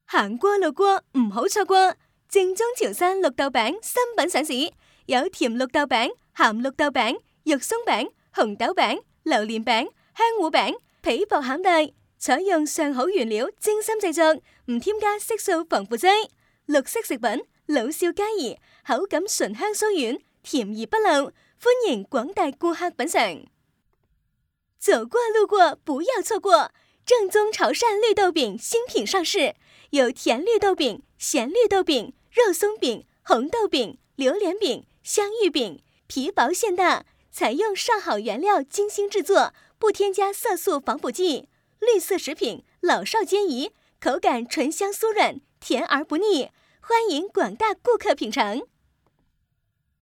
行過路過唔好錯過，正宗潮汕綠豆餅新品上市，有甜綠豆餅、鹹綠豆餅、肉鬆餅、紅豆餅、榴蓮餅、香芋餅，皮薄餡大，採用上好原料精心製作，唔添加色素防腐劑，綠色食品老少皆宜，口感醇香酥軟，甜而不漏，歡迎廣大顧客品嘗。走過路過不要錯過，正宗潮汕綠豆餅新品上市，有甜綠豆餅、鹹綠豆餅、肉鬆餅、紅豆餅、榴蓮餅、香芋餅，皮薄餡大，採用上好原料精心製作，不添加色素防腐劑，綠色食品老少皆宜，口感醇香酥軟，甜而不膩，歡迎廣大顧客品嘗。